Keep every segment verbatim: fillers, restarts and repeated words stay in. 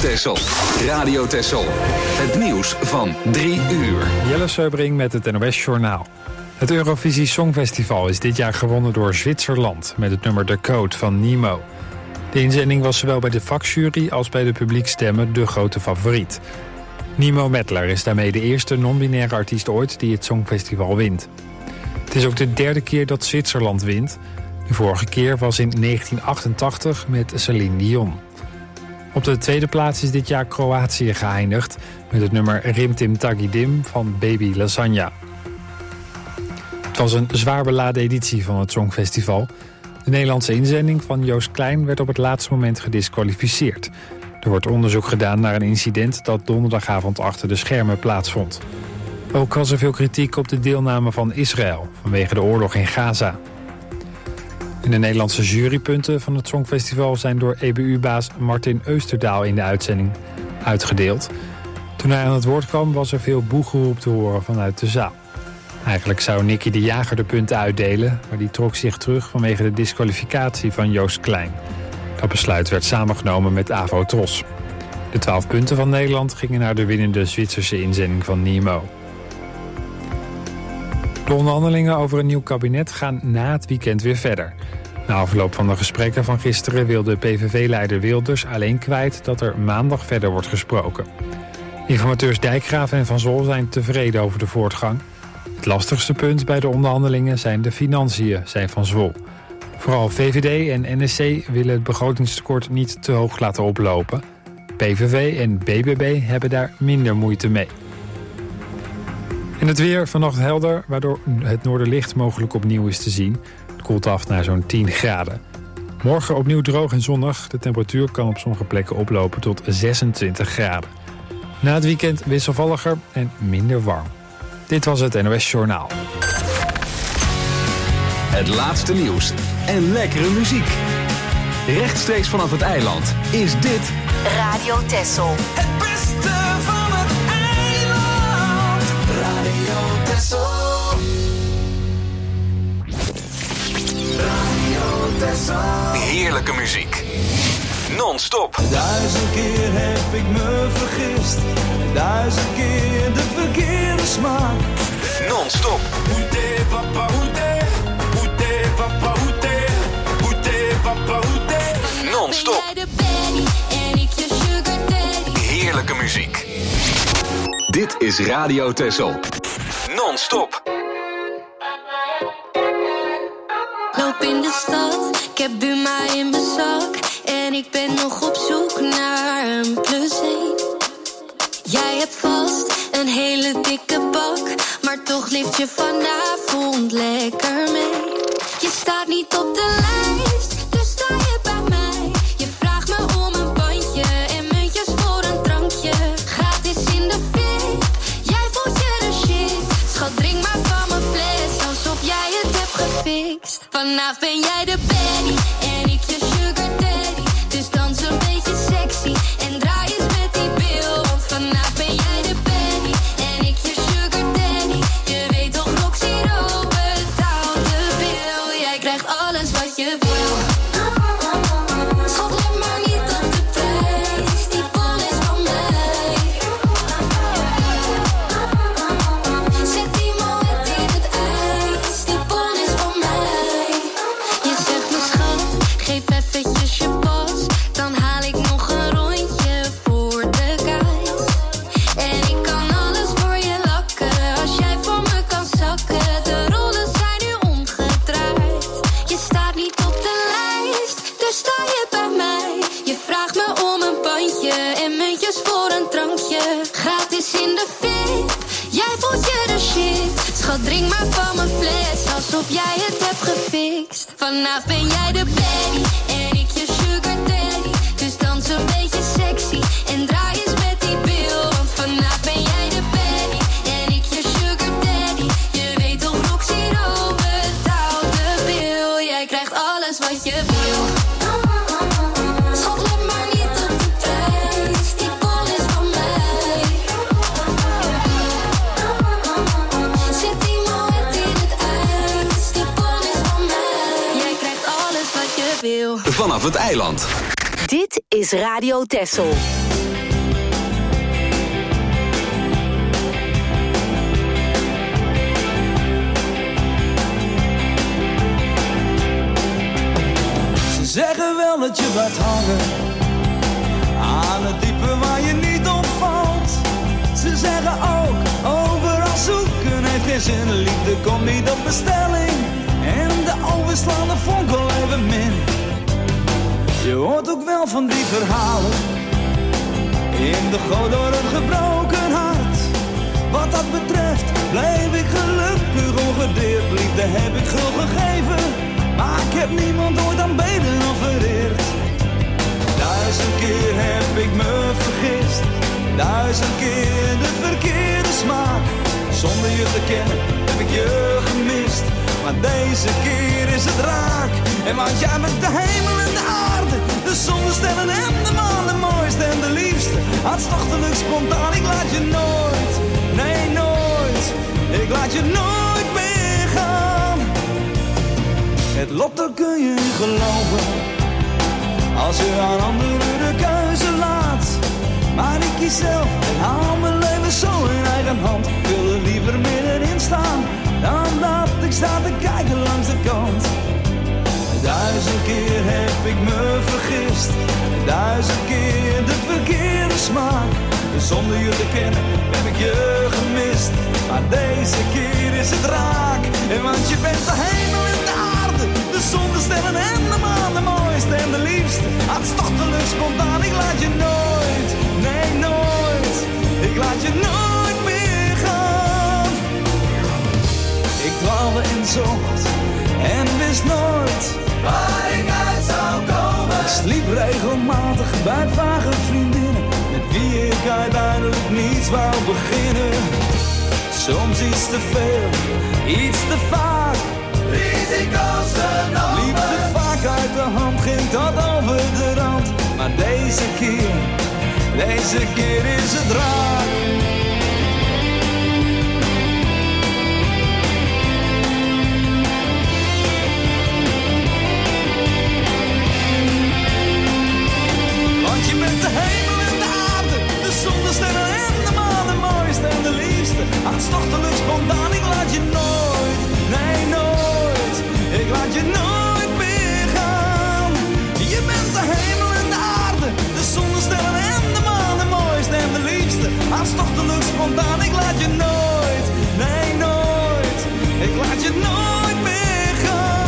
Texel. Radio Texel. Het nieuws van drie uur. Jelle Seubring met het N O S Journaal. Het Eurovisie Songfestival is dit jaar gewonnen door Zwitserland met het nummer The Code van Nemo. De inzending was zowel bij de vakjury als bij de publiekstemmen de grote favoriet. Nemo Medler is daarmee de eerste non-binaire artiest ooit die het Songfestival wint. Het is ook de derde keer dat Zwitserland wint. De vorige keer was in negentien achtentachtig met Celine Dion. Op de tweede plaats is dit jaar Kroatië geëindigd met het nummer Rim Tim Tagidim van Baby Lasagna. Het was een zwaar beladen editie van het Songfestival. De Nederlandse inzending van Joost Klein werd op het laatste moment gedisqualificeerd. Er wordt onderzoek gedaan naar een incident dat donderdagavond achter de schermen plaatsvond. Ook was er veel kritiek op de deelname van Israël vanwege de oorlog in Gaza. En de Nederlandse jurypunten van het Songfestival zijn door E B U-baas Martin Eusterdaal in de uitzending uitgedeeld. Toen hij aan het woord kwam was er veel boegeroep te horen vanuit de zaal. Eigenlijk zou Nicky de Jager de punten uitdelen, maar die trok zich terug vanwege de disqualificatie van Joost Klein. Dat besluit werd samengenomen met Avo Tros. De twaalf punten van Nederland gingen naar de winnende Zwitserse inzending van Nemo. De onderhandelingen over een nieuw kabinet gaan na het weekend weer verder. Na afloop van de gesprekken van gisteren wilde P V V-leider Wilders alleen kwijt dat er maandag verder wordt gesproken. Informateurs Dijkgraaf en Van Zol zijn tevreden over de voortgang. Het lastigste punt bij de onderhandelingen zijn de financiën, zei Van Zwol. Vooral V V D en N S C willen het begrotingstekort niet te hoog laten oplopen. P V V en B B B hebben daar minder moeite mee. En het weer vannacht helder, waardoor het noorderlicht mogelijk opnieuw is te zien. Het koelt af naar zo'n tien graden. Morgen opnieuw droog en zonnig. De temperatuur kan op sommige plekken oplopen tot zesentwintig graden. Na het weekend wisselvalliger en minder warm. Dit was het N O S Journaal. Het laatste nieuws en lekkere muziek. Rechtstreeks vanaf het eiland is dit Radio Texel. Het beste van het eiland. Radio Texel. Radio Texel. heerlijke muziek. Non-stop. Duizend keer heb ik me vergist. Duizend keer de verkeerde smaak. Non-stop. Oete papa oete. Oete papa oete. Oete papa oete. Non-stop. Heerlijke muziek. Dit is Radio Texel. Non-stop. Loop in de stad, ik heb Buma in mijn zak. En ik ben nog op zoek naar een plus één. Jij hebt vast een hele dikke bak, maar toch lift je vanavond lekker mee. Je staat niet op de lijst, dus sta je bij mij. Je vraagt me om een bandje en muntjes voor een drankje. Gratis in de fit, jij voelt je de shit. Schat, drink maar van mijn fles, alsof jij het hebt gefixt. Vanavond ben jij de baddie en ik je sugar daddy. Dus dans een beetje sexy en draai eens met die bil. Want vanavond ben jij de baddie en ik je sugar daddy. Je weet toch, Roxy Rob betaalt de bil. Jij krijgt alles wat je wil. Schat, let maar niet op de prijs, die bon is van mij. Zet die moed in het ijs, die bon is van mij. Je zegt me schat, geef eventjes je pas, dan haal ik nog een rondje voor de guys. En ik kan alles voor je lakken, als jij voor me kan zakken. De rollen zijn nu omgedraaid. Je staat niet op de lijst, dus sta je bij mij. Je vraagt me om een bandje en muntjes voor een drankje. Gratis in de fit, jij voelt je de shit. Schat, drink maar van mijn fles, alsof jij het hebt gefixt. Vanavond ben jij de baddie en ik je sugar daddy. Dus dans een beetje sexy en draai eens met die bil. Want vanavond ben jij de baddie en ik je sugar daddy. Je weet toch, Roxy Rob betaalt de bil. Jij krijgt alles wat je wil. Schat, let maar niet op de prijs, die bon is van mij. Zet die moed in het ijs, die bon is van mij. Jij krijgt alles wat je wil. Vanaf het eiland. Dit is Radio Texel. zeggen wel dat je blijft hangen aan het diepe waar je niet opvalt. Ze zeggen ook, overal zoeken heeft geen zin. Liefde komt niet op bestelling en de overslaande vonk al even min. Je hoort ook wel van die verhalen in de goot door een gebroken hart. Wat dat betreft bleef ik gelukkig ongedeerd. Liefde heb ik gul gegeven, maar ik heb niemand ooit aanbeden of vereerd. Duizend keer heb ik me vergist, duizend keer de verkeerde smaak. Zonder je te kennen heb ik je gemist, maar deze keer is het raak. En want jij bent de hemel en de aarde, de zon, de sterren en de maan, de mooiste en de liefste. Hartstochtelijk spontaan, ik laat je nooit, nee nooit, ik laat je nooit meer gaan. Het lot, daar kun je in geloven, als je aan anderen de keuze laat. Maar ik kies zelf en hou mijn leven zo in eigen hand. Ik wil er liever middenin staan, dan dat ik sta te kijken langs de kant. Duizend keer heb ik me vergist, duizend keer de verkeerde smaak. Zonder je te kennen heb ik je gemist, maar deze keer is het raak. En want je bent de hemel en de aarde, de zon, de sterren en de maan, de mooiste en de liefste. Hartstochtelijk spontaan, ik laat je nooit, nee nooit, ik laat je nooit meer gaan. Ik dwaalde en zocht en wist nooit waar ik uit zou komen. Ik sliep regelmatig bij vage vriendinnen, met wie ik uiteindelijk niets wou beginnen. Soms iets te veel, iets te vaak, risico's genomen. Liefde vaak uit de hand, ging tot over de rand. Maar deze keer, deze keer is het raak. Want je bent de hemel en de aarde, de zon, de sterren en de maan, de mooiste en de liefste. Hartstochtelijk spontaan, ik laat je nooit, nee nooit, ik laat je nooit meer gaan. Je bent de hemel en de aarde, de zon, de sterren en de maan, de mooiste en de liefste. Hartstochtelijk spontaan, ik laat je nooit, nee nooit, ik laat je nooit meer gaan.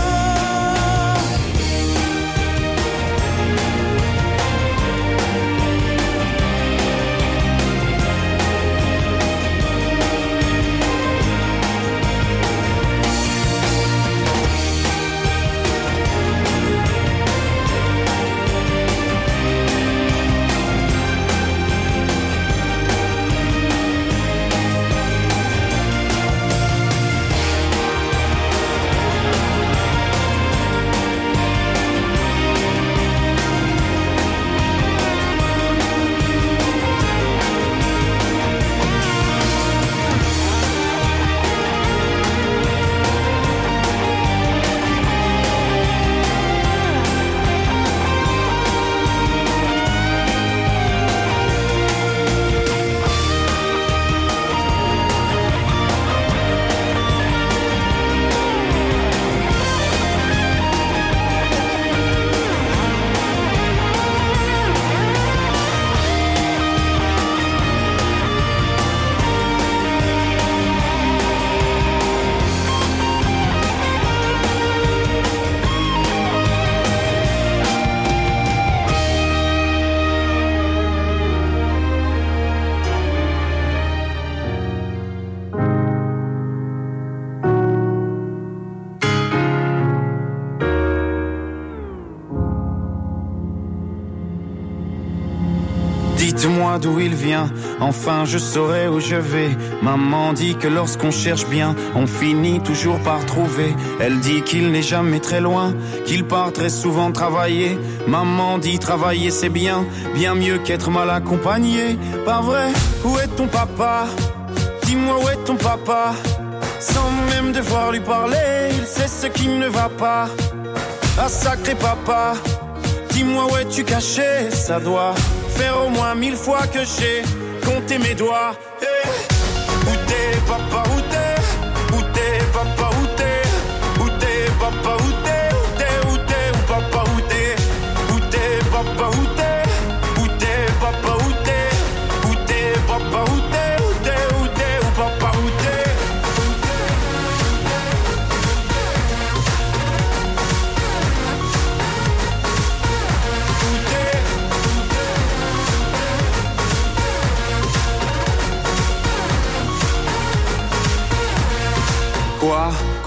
Dites-moi d'où il vient, enfin je saurai où je vais. Maman dit que lorsqu'on cherche bien, on finit toujours par trouver. Elle dit qu'il n'est jamais très loin, qu'il part très souvent travailler. Maman dit travailler c'est bien, bien mieux qu'être mal accompagné. Pas vrai, où est ton papa? Dis-moi où est ton papa? Sans même devoir lui parler, il sait ce qui ne va pas. Ah sacré papa, dis-moi où es-tu caché? Ça doit faire au moins mille fois que j'ai compté mes doigts. Hey. Où t'es papa, où t'es? Où t'es papa, où t'es? Où t'es papa, où t'es? Où t'es, où t'es, où papa, où t'es?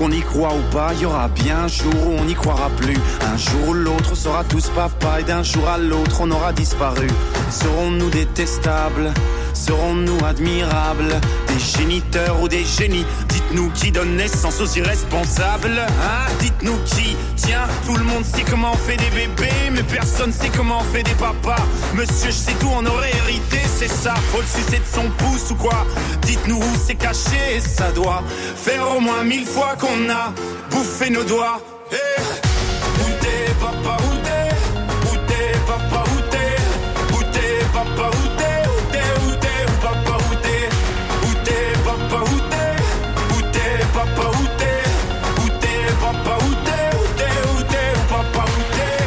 qu'on y croit ou pas, il y aura bien un jour où on n'y croira plus. Un jour ou l'autre, on sera tous papa, et d'un jour à l'autre, on aura disparu. Serons-nous détestables? Serons-nous admirables? Des géniteurs ou des génies? Dites-nous qui donne naissance aux irresponsables, hein? Dites-nous qui? Tiens, tout le monde sait comment on fait des bébés, mais personne sait comment on fait des papas. Monsieur, je sais tout, on aurait hérité, c'est ça. Faut le sucer de son pouce ou quoi? Dites-nous où c'est caché, ça doit faire au moins mille fois qu'on a bouffé nos doigts. Hey, où t'es, papa, où t'es? Où t'es, papa, où t'es? Où t'es, papa, où t'es? Papa, où t'es? Où t'es? Papa, où t'es? Où t'es? Où t'es? Où papa, où t'es?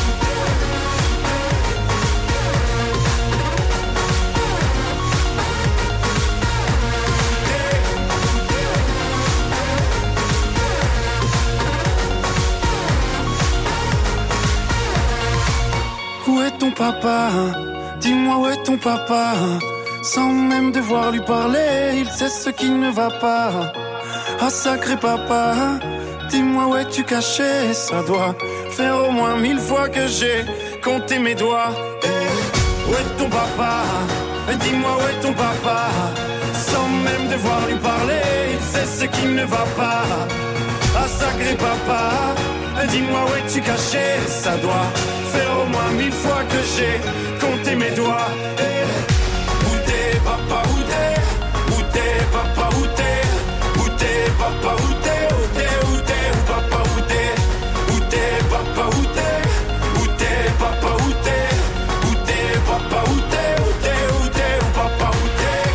Où est ton papa? Dis-moi où est ton papa? Sans même devoir lui parler, il sait ce qui ne va pas. Ah sacré papa, dis-moi où es-tu caché? Ça doit faire au moins mille fois que j'ai compté mes doigts. Hey, où est ton papa? Dis-moi où est ton papa? Sans même devoir lui parler, il sait ce qui ne va pas. Ah sacré papa, dis-moi où es-tu caché? Ça doit faire au moins mille fois que j'ai compté mes doigts. Hey, où t'es papa, où t'es? Où t'es papa, où t'es? Papa, où t'es? Où t'es? Où t'es? Où papa, où t'es? Où t'es? Papa, où t'es? Où t'es? Papa, où t'es? Où t'es? Papa, où t'es? Où t'es? Où t'es? Où papa, où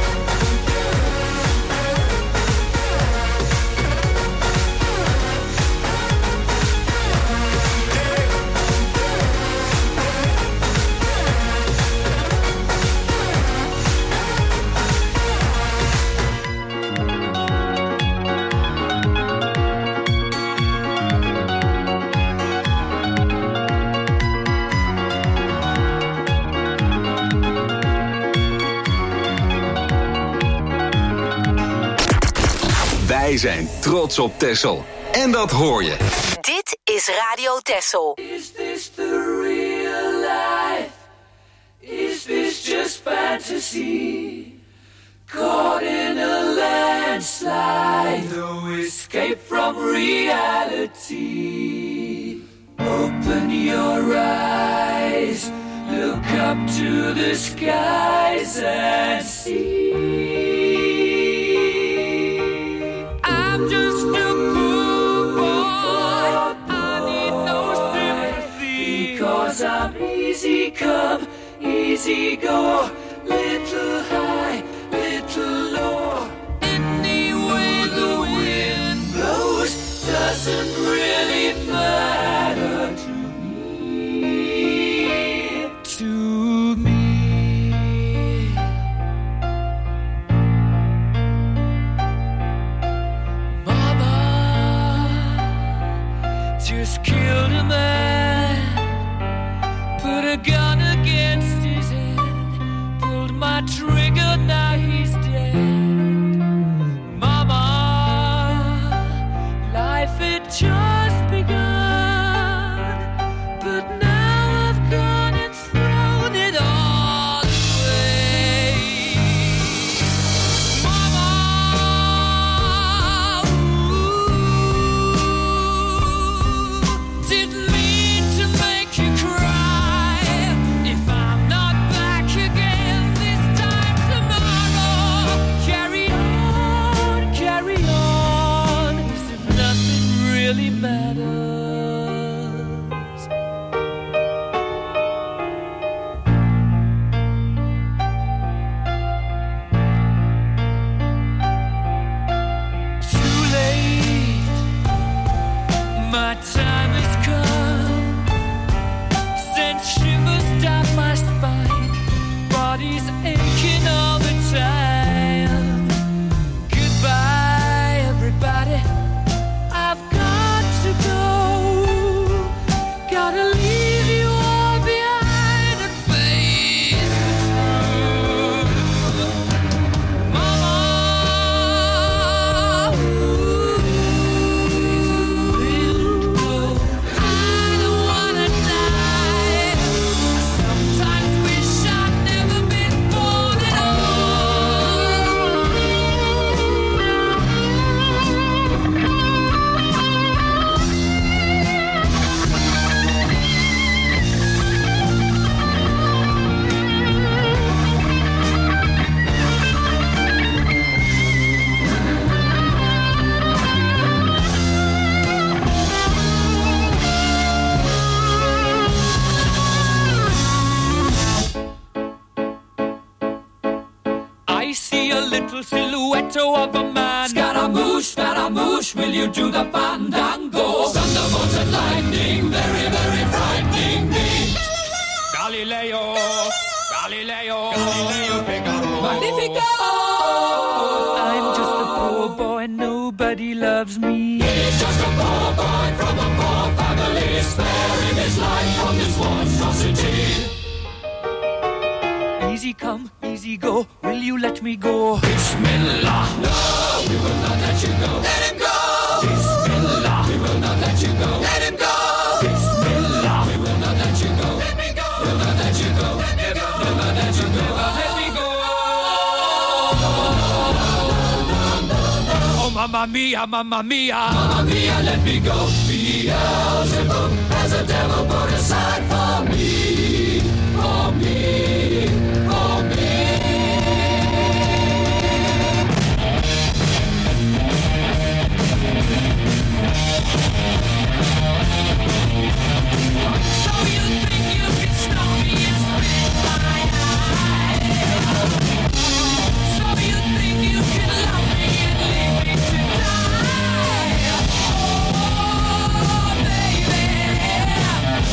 Wij zijn trots op Texel. En dat hoor je. Dit is Radio Texel. Is this the real life? Is this just fantasy? Caught in a landslide, no escape from reality. Open your eyes, look up to the skies and see. I'm just a poor boy, I need no sympathy, because I'm easy come, easy go, little high, little low. Any way the wind blows doesn't really matter to me, to me. Mama just killed a man, put a gun against his head, pulled my trigger, now he's dead. Mama, life had just begun, but now I've gone and thrown it all away. Mama, ooh, didn't mean to make you cry. If I'm not back again this time tomorrow, beautiful silhouette of a man. Scaramouche, Scaramouche, will you do the fandango? Thunderbolts and lightning, very, very frightening me. Galileo, Galileo, Galileo Figaro. Magnifico! I'm just a poor boy, nobody loves me. He's just a poor boy from a poor family, sparing his life from this monstrosity. Easy come, easy go, will you let me go? Bismillah, no, we will not let you go. Let him go! Bismillah, we will not let you go. Let him go! Bismillah, we will not let you go. Let me go! We'll not let you go. Let me go! We'll not let you go. Let me go! Oh, mamma mia, mamma mia, mamma mia, let me go. Beelzebub has a devil put aside for me, for me, for me. So you think you can stop me and spit my eye? So you think you can love me and leave me to die? Oh, baby,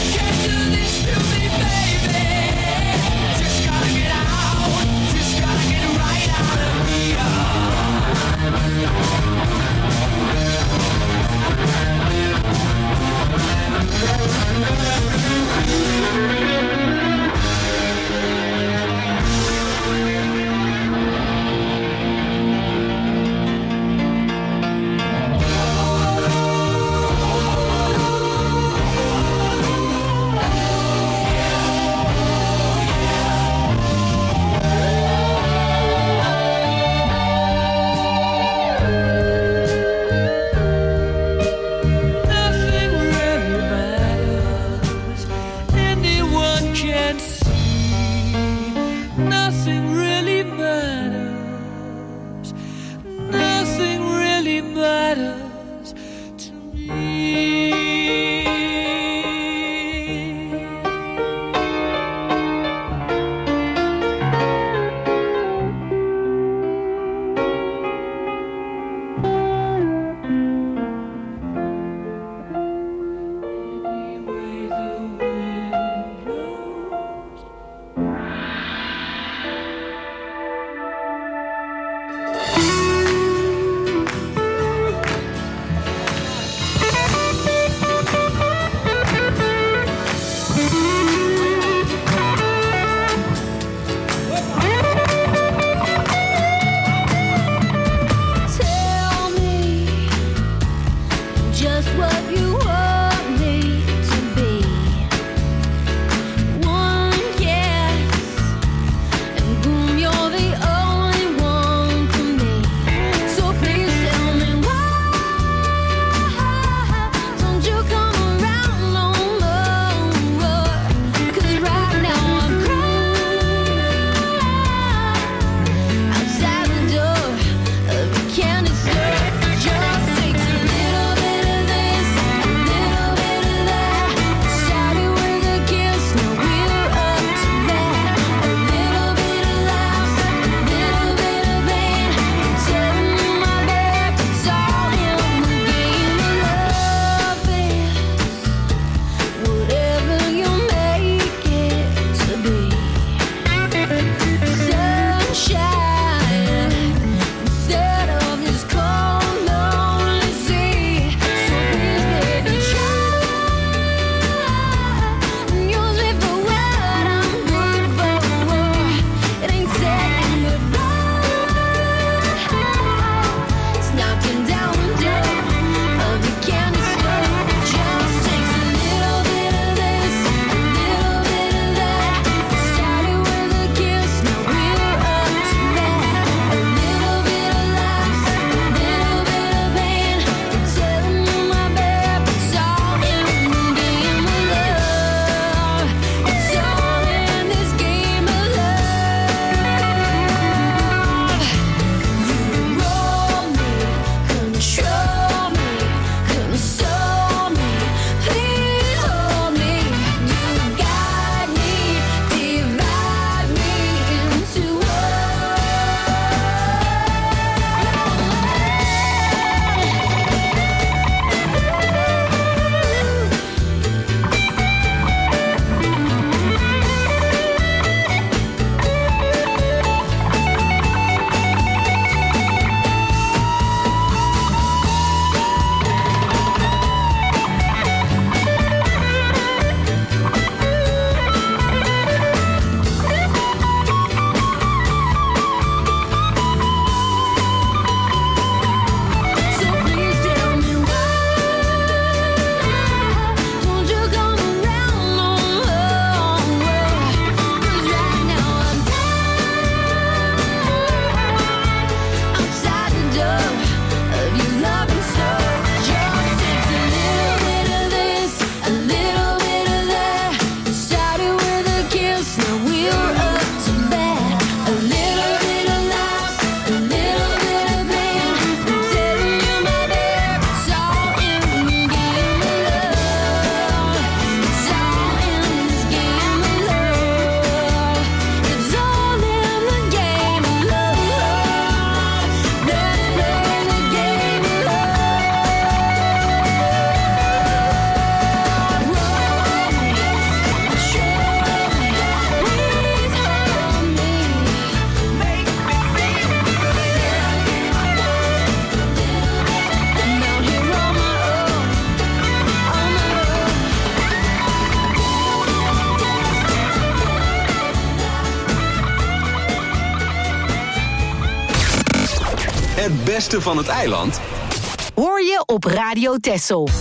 beste van het eiland? Hoor je op Radio Texel.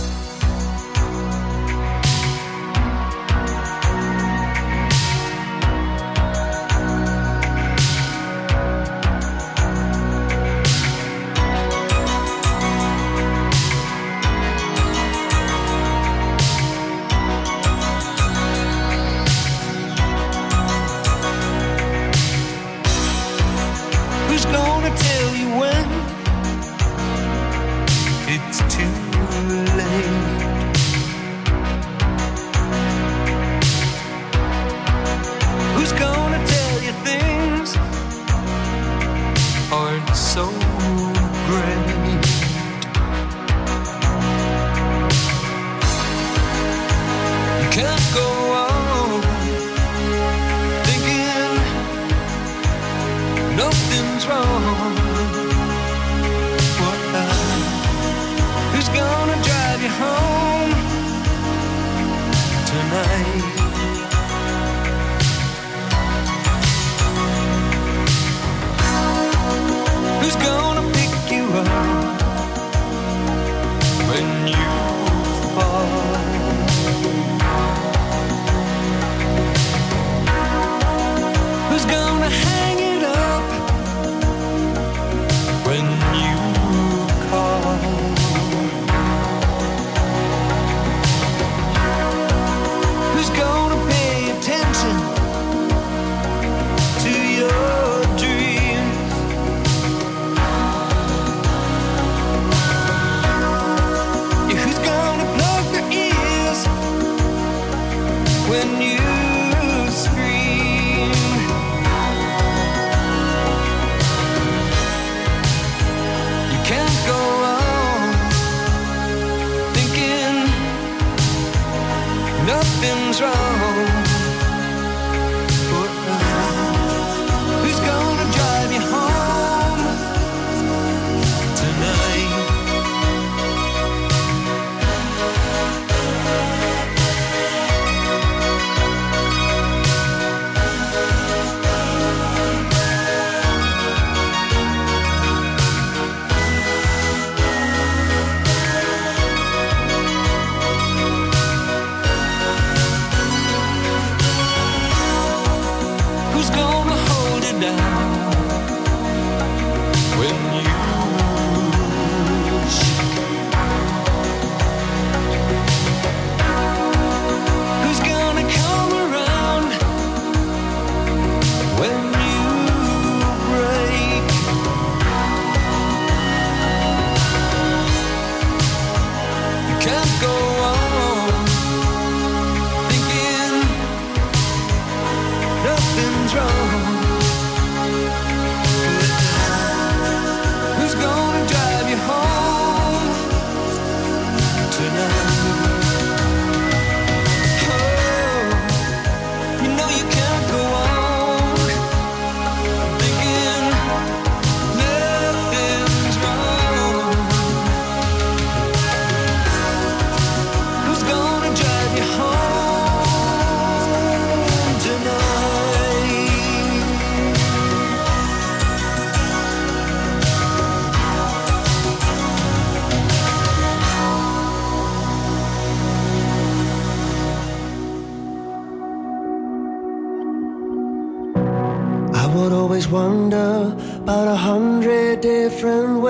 Wonder about a hundred different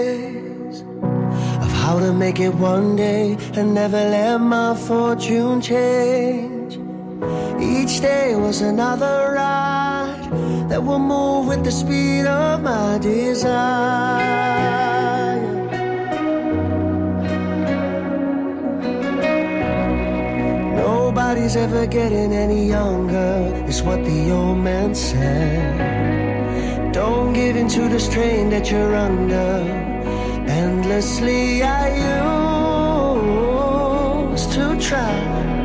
ways of how to make it one day and never let my fortune change. Each day was another ride that will move with the speed of my desire. Nobody's ever getting any younger, is what the old man said. Don't give in to the strain that you're under. Endlessly I used to try.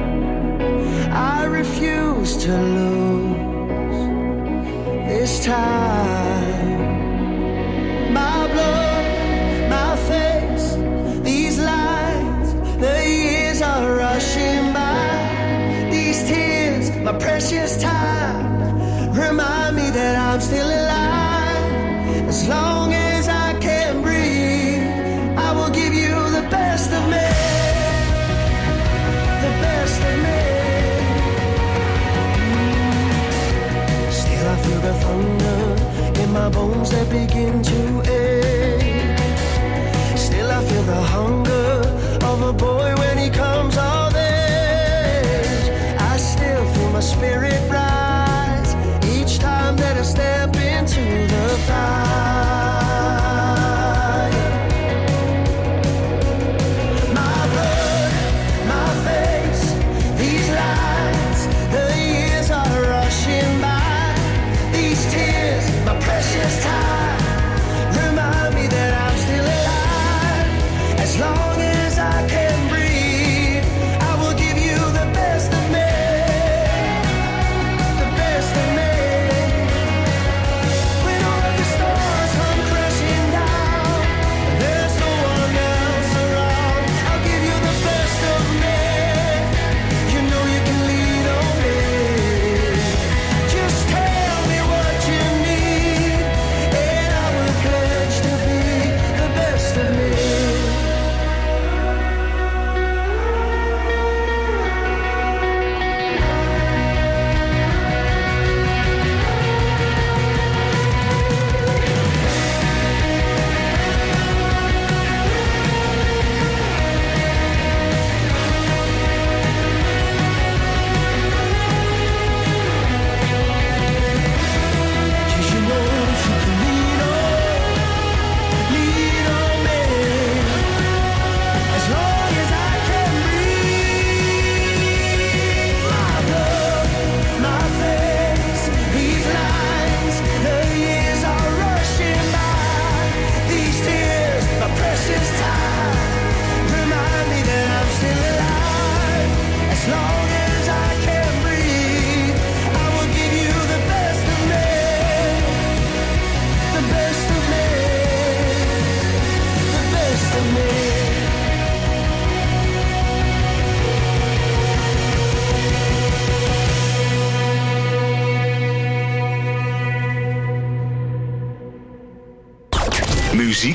I refuse to lose this time. My blood, my face, these lines, the years are rushing by. These tears, my precious time, remind me that I'm still alive. As long as I can breathe,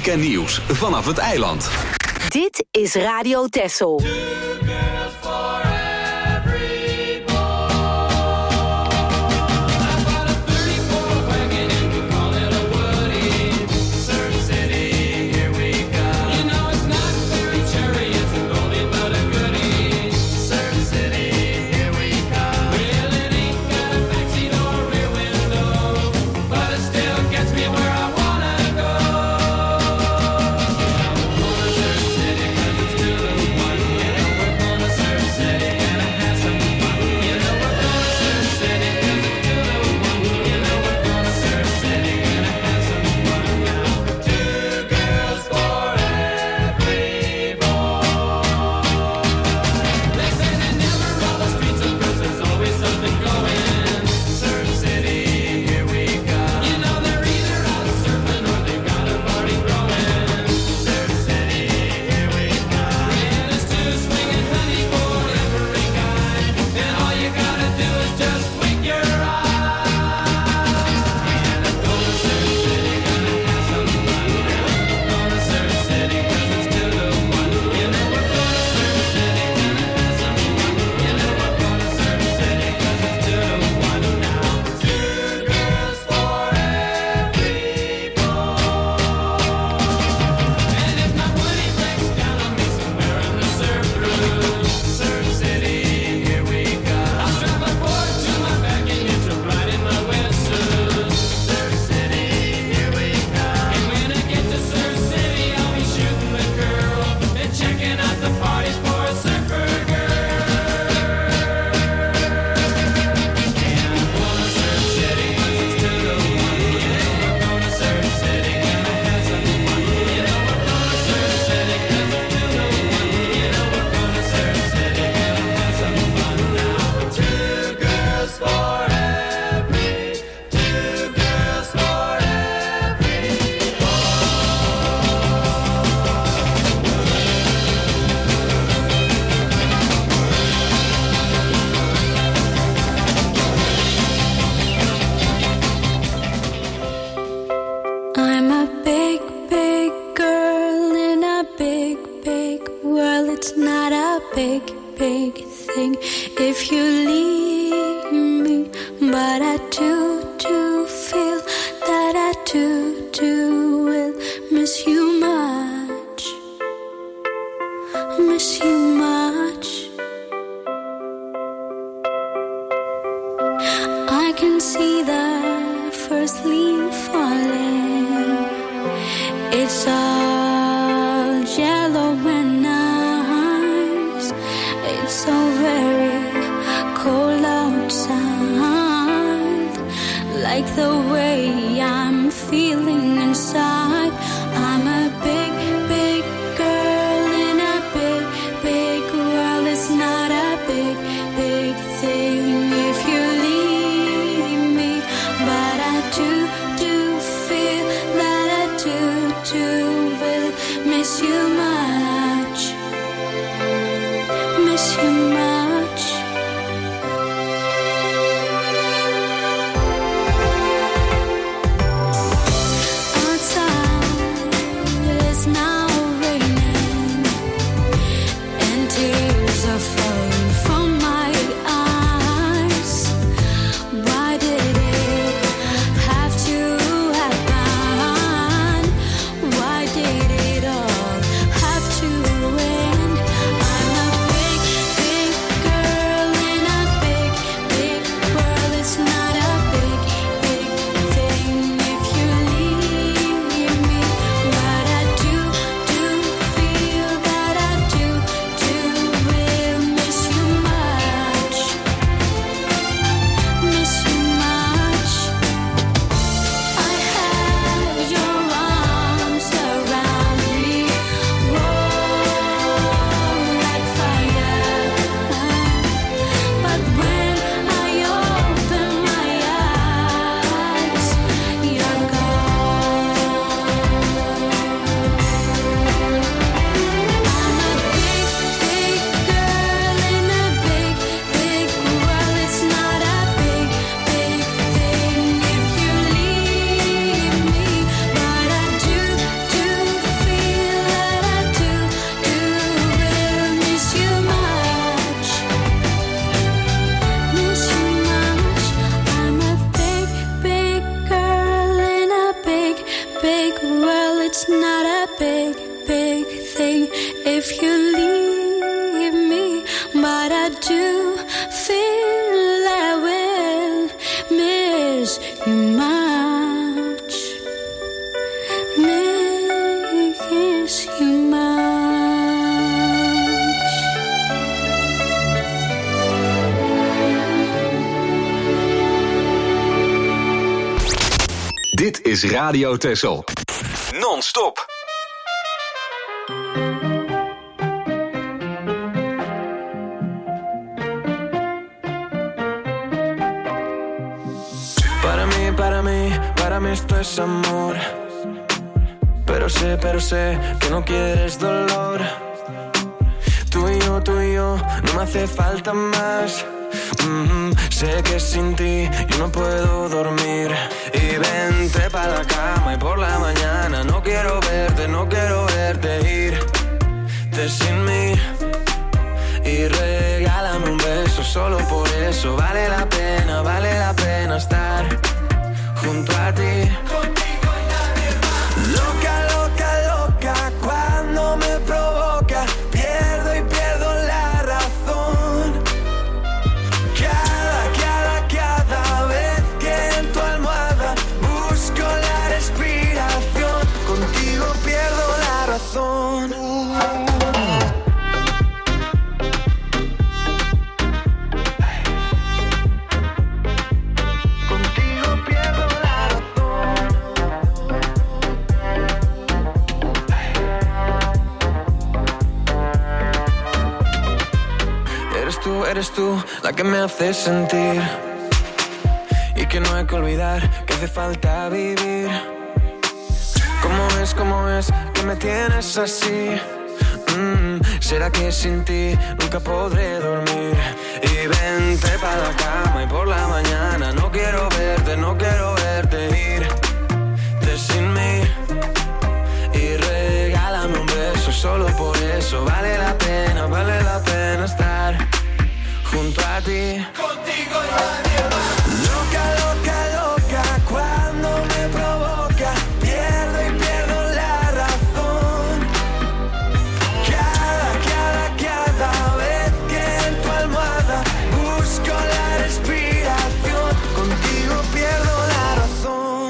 muziek en nieuws vanaf het eiland. Dit is Radio Texel. if you leave me, but I do feel I will miss you much, miss you much. Dit is Radio Texel. Non-stop. Para mí, para mí, para mí esto es amor. Pero sé, pero sé que no quieres dolor. Tú y yo, tú y yo, no me hace falta más. Mm-hmm. Sé que sin ti yo no puedo dormir. Y vente pa' la cama y por la mañana no quiero verte, no quiero verte irte sin mí. Y regálame un beso, solo por eso vale la pena, vale la pena estar junto a ti. Contigo y nadie más. Loca, loca, loca, cuando me provoca, pierdo y pierdo la razón. Cada, cada, cada vez que en tu almohada busco la respiración, contigo pierdo la razón. Eres tú la que me hace sentir y que no hay que olvidar que hace falta vivir. ¿Cómo es, cómo es que me tienes así? Mm, ¿será que sin ti nunca podré dormir? Y vente pa' la cama y por la mañana no quiero verte, no quiero verte irte sin mí. Y regálame un beso, solo por eso vale la pena, vale la pena estar junto a ti. Contigo y nadie más. Loca, loca, loca, cuando me provoca, pierdo y pierdo la razón. Cada, cada, cada vez que en tu almohada busco la respiración, contigo pierdo la razón.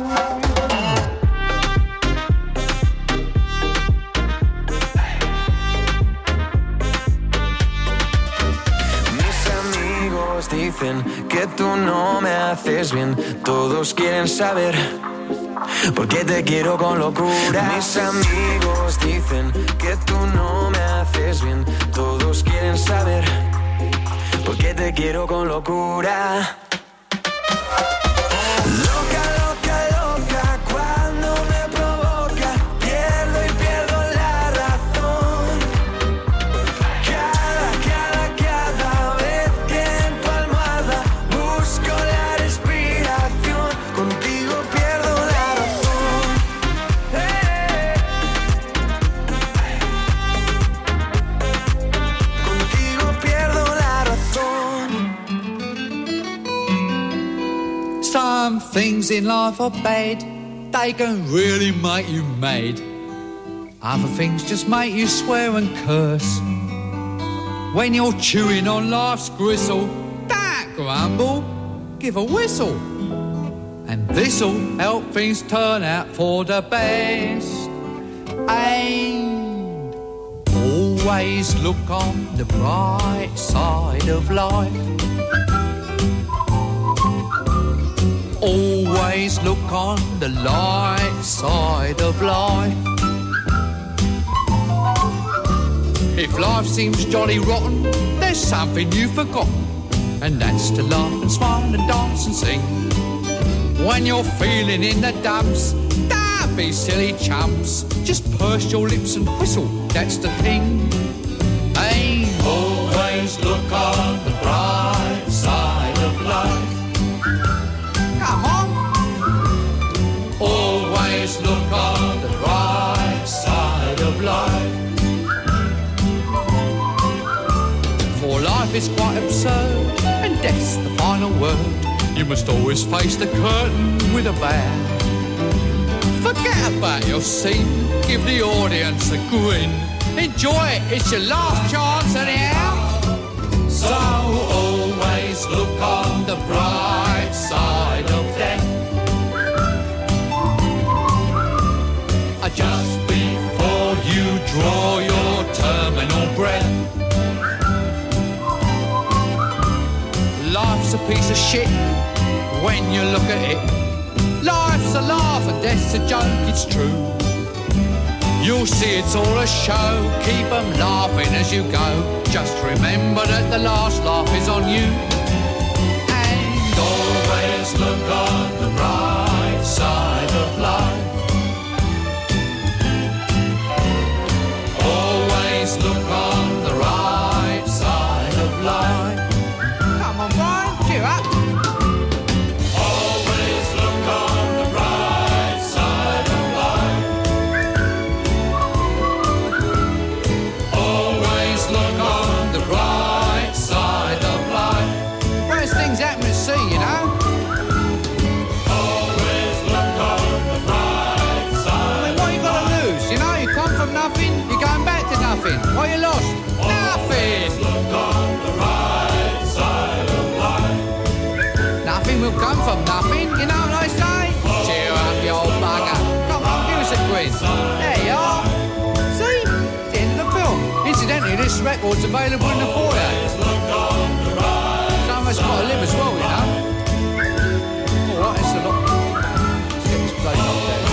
Dicen que tú no me haces bien. Todos quieren saber por qué te quiero con locura. Mis amigos dicen que tú no me haces bien. Todos quieren saber por qué te quiero con locura. Loca, loca, loca, cuando me provoca, pierdo y pierdo la razón. Cada, cada, cada vez que en tu almohada busco la respiración, contigo pierdo la razón. Hey. Contigo pierdo la razón. Some things in life are bad, they can really make you mad. Other things just make you swear and curse. When you're chewing on life's gristle, don't grumble, give a whistle. And this'll help things turn out for the best. And always look on the bright side of life. Always look on the light side of life. If life seems jolly rotten, there's something you've forgotten, and that's to laugh and smile and dance and sing. When you're feeling in the dumps, don't be silly chumps. Just purse your lips and whistle, that's the thing. Hey, always look on the bright side of life. Come on. Always look on the bright side of life. For life is quite absurd, and death's the final word. You must always face the curtain with a bow. Forget about your scene, give the audience a grin. Enjoy it, it's your last chance anyhow. So always look on the bright side of death. Just before you draw your terminal breath. Life's a piece of shit when you look at it. Life's a laugh and death's a joke, it's true. You'll see it's all a show, keep them laughing as you go. Just remember that the last laugh is on you. And always look on the bright side of life. Always look on the right side of life. Come on, Brian, cheer up. Always look on the right side of life. Always look on the right side of life. Worst things happen at sea, you know. Always look on the right side. I mean, what you got to lose? You know, you come from nothing, you're going back to nothing. What you lost? Nothing. Look on the right side of life. Nothing will come from nothing. You know what I say? Cheer up, you old bugger. Come on, give us a quiz. There you are. See? It's the end of the film. Incidentally, this record's available in the foyer. Some of us got to live as well, you know. All right, it's a lot. Let's get this place up there.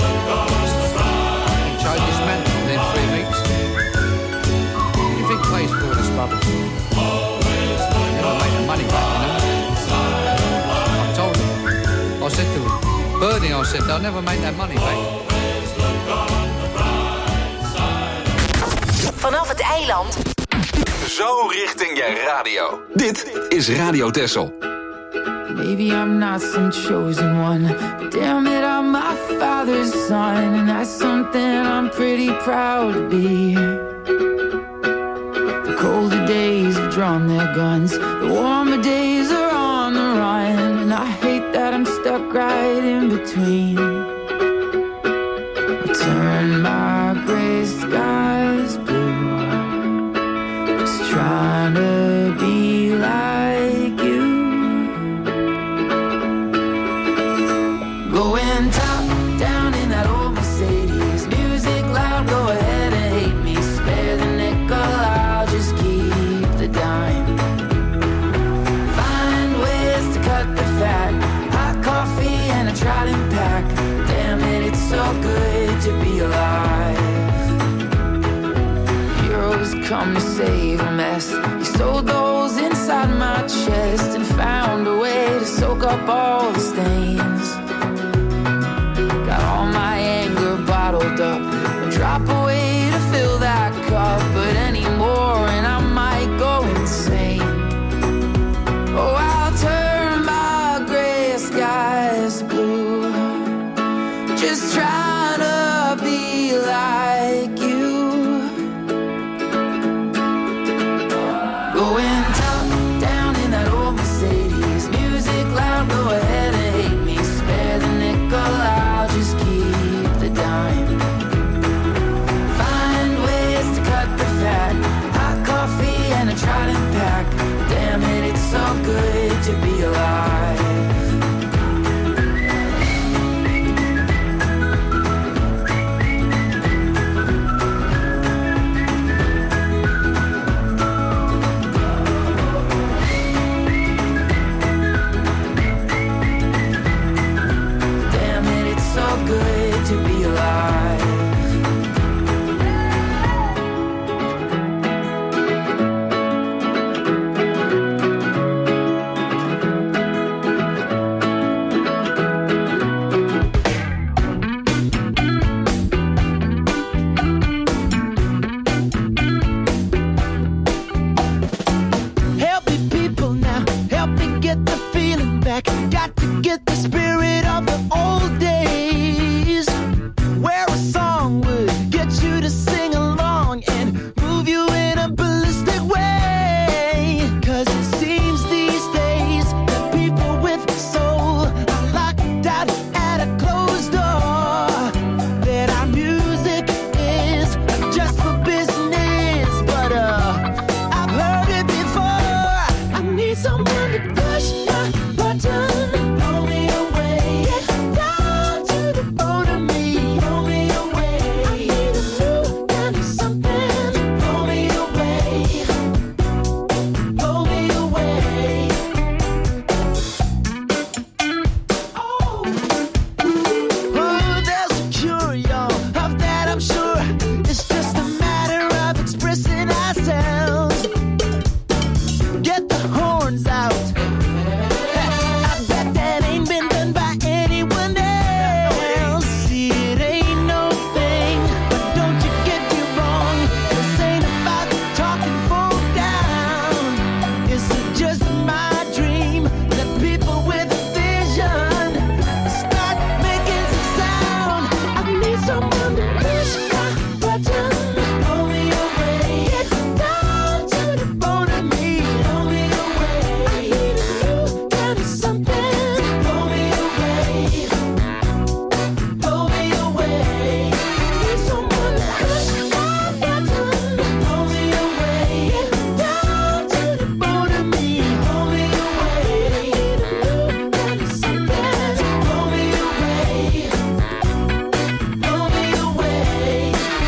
Change this man within three weeks. You think plays for all this rubbish? Never make the money back, you know. I told him. I said to him, Bernie, I said, they'll never make that money back. Vanaf het eiland. Zo richting je radio. Dit is Radio Texel. Maybe I'm not some chosen one, but damn it, I'm my father's son, and that's something I'm pretty proud to be. The colder days have drawn their guns, the warmer days are on the run, and I hate that I'm stuck right in between. I turn my gray skies blue, just trying to be like you. Going top down in that old Mercedes, music loud, go ahead and hate me. Spare the nickel, I'll just keep the dime. Find ways to cut the fat, hot coffee and a trident pack. Damn it, it's so good to be alive. Heroes come to save a mess. You sewed those inside my chest and found a way to soak up all the stains. Got all my anger bottled up, a drop away to fill that cup, but anymore and I might go insane. Oh, I'll turn my gray skies blue, just trying to be like you. Going top down in that old Mercedes, music loud, go ahead and hate me. Spare the nickel, I'll just keep the dime. Find ways to cut the fat, hot coffee and a trident pack. Damn it, it's so good to be alive. Good to be alive. Help me, people, now. Help me get the feeling back. Got to get the spirit of the old days, where a song would get you to sing along and move you in a ballistic way. Cause it seems these days that people with soul are locked out at a closed door, that our music is just for business. need someone to push my button. Blow me away. Get down to the bone of me. Blow me away. I need a new kind of something. Blow me away. Blow me away. Oh, there's a cure, y'all. Of that I'm sure. It's just a matter of expressing ourselves. Get the horns out. I bet that ain't been done by anyone else. See, it ain't no thing, but don't you get me wrong. This ain't about talking folk down. It's just my dream that people with a vision start making some sound. I need someone to push my button. Blow me away. Get down to the bone of me. Blow me away. I need a new kind of something. Blow me away. Blow me away. Need someone to push my button. Blow me away. Get down to the bone of me. Blow me away. I need a new kind of something. Blow me away. Blow me away.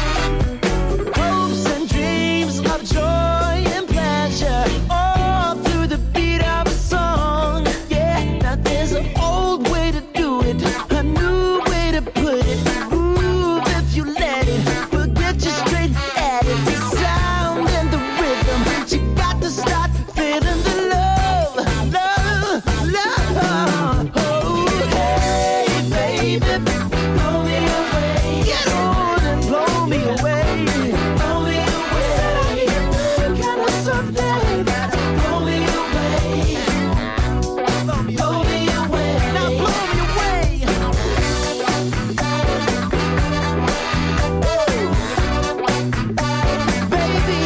Hopes and dreams of joy and pleasure, all through the beat of a song. Yeah, now there's an old way to do it, a new way to put it. Groove if you let it, we'll get you straight at it. The sound and the rhythm, you got to start feeling the love, love, love. Oh, hey, baby, blow me away. Get on and blow me away. Blow me away. Said I need a new kind of something. Blow me away. Blow me away. Now blow me away. Baby.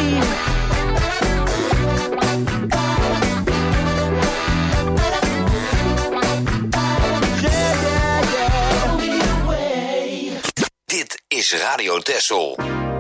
Yeah, yeah, yeah. Blow me away. Dit is Radio Texel.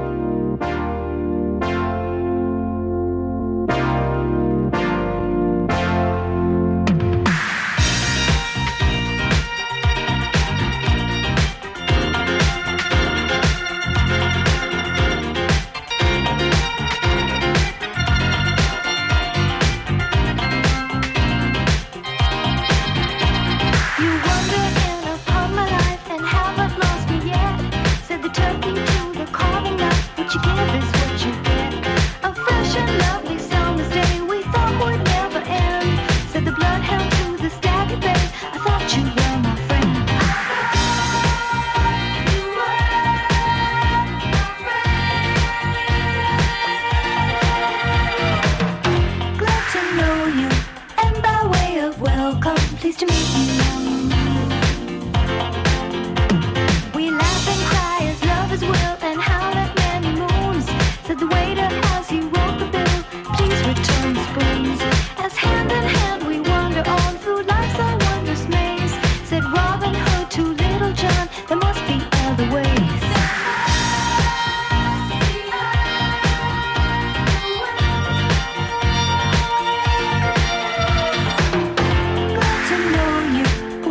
You wander in upon my life and haven't lost me yet. Said the turkey to the carving knife, what you give is what you get. A fresh and lovely summer's day we thought would never end. Said the bloodhound to the staggered bay, I thought you were my friend. Glad to know you, and by way of welcome, pleased to meet you. We laugh and cry as lovers will, and howl at many moons. Said the waiter as he wrote the bill, please return the spoons. As hand in hand we wander on through life's a wondrous maze. Said Robin Hood to Little John, there must be other ways. Glad to know you,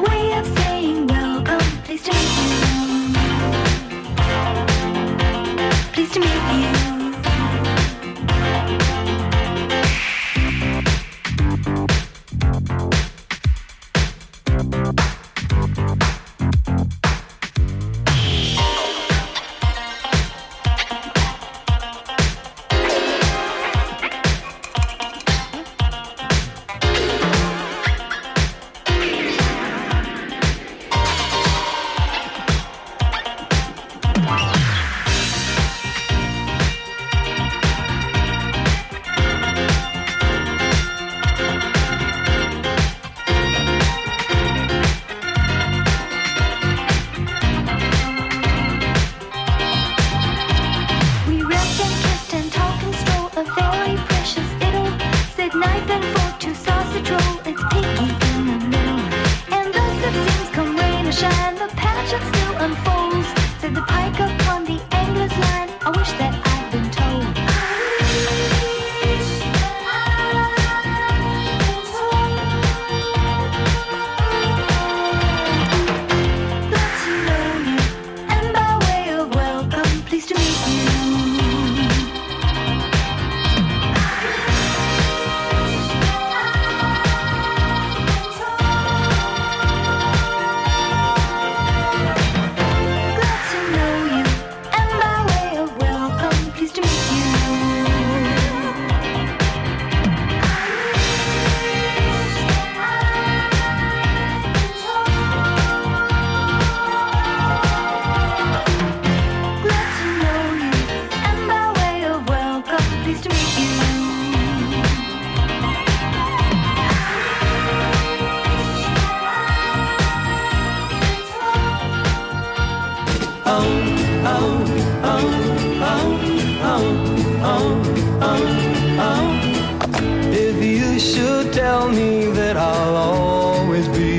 tell me that I'll always be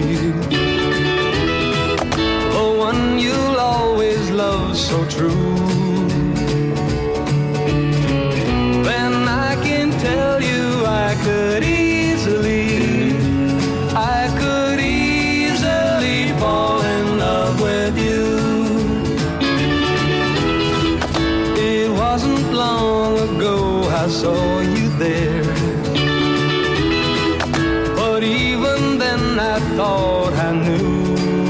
the one you'll always love so true. Then I can tell you I could easily, I could easily fall in love with you. It wasn't long ago I saw you there, but even then I thought I knew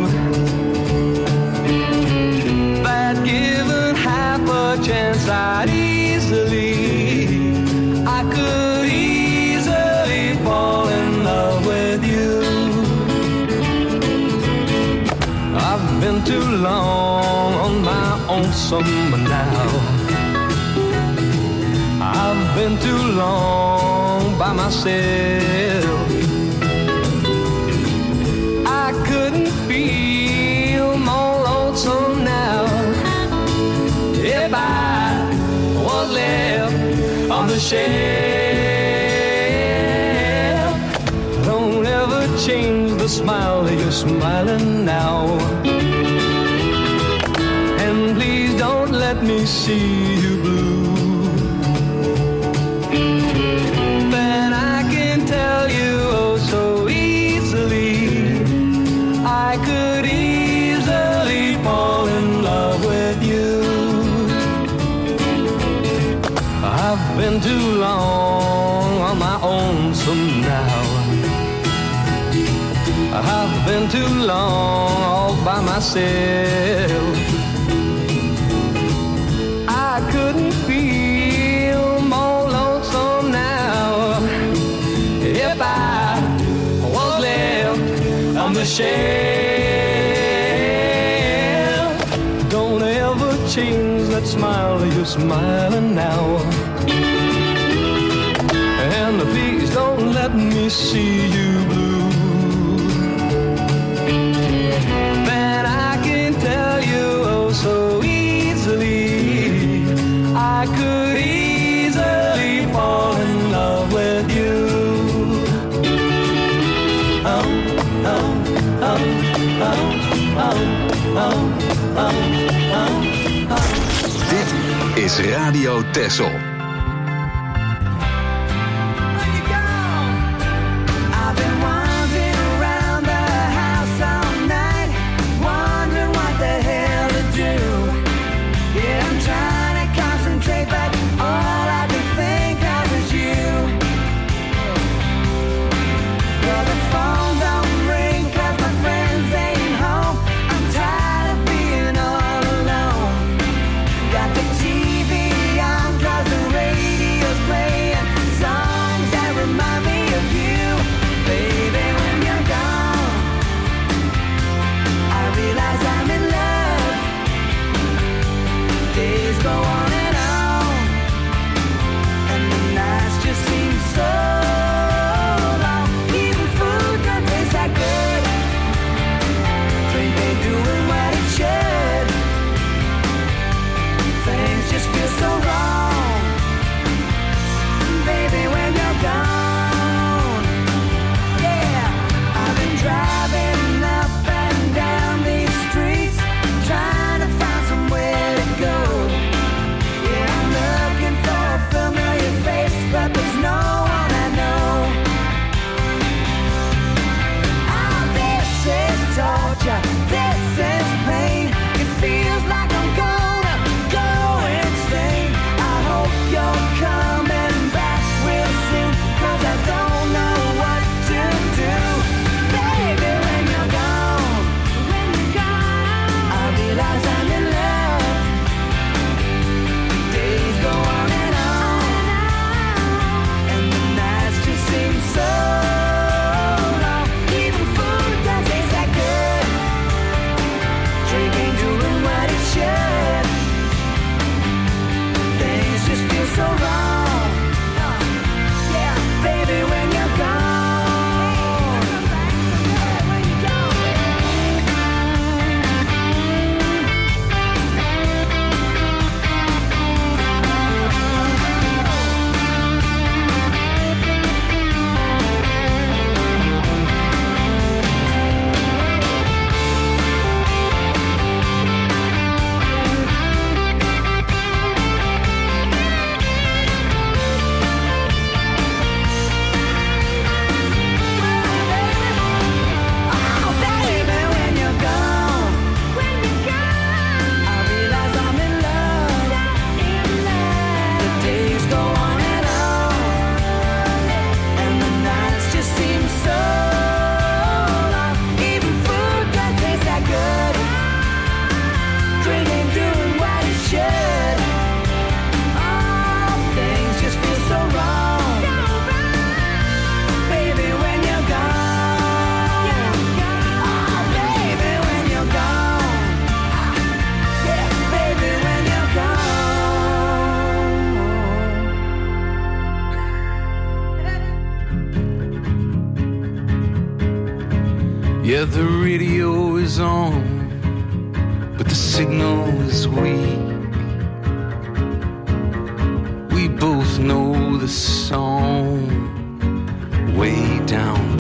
that given half a chance I'd easily, I could easily fall in love with you. I've been too long on my own summer now. I've been too long by myself. I couldn't feel more lonesome now if I was left on the shelf. Don't ever change the smile that you're smiling now, and please don't let me see you blue. Then I can tell you oh so easily, I could easily fall in love with you. I've been too long on my own some now. I've been too long all by myself. I couldn't feel more lonesome now if I was left on the shelf. Don't ever change that smile that you're smiling now, and please don't let me see you blue. Then I can tell you oh so easily, I could easily fall in love with you. Oh, oh, oh, oh, oh, oh, oh, oh, oh. Dit is Radio Texel. I've been wandering around the house all night, wondering what the hell to do. Yeah, I'm trying to concentrate, but all I can think of is you. Well, the phone don't ring 'cause my friends ain't home. I'm tired of being all alone. Got the T V on 'cause the Yeah, the radio is on, but the signal is weak. We both know the song way down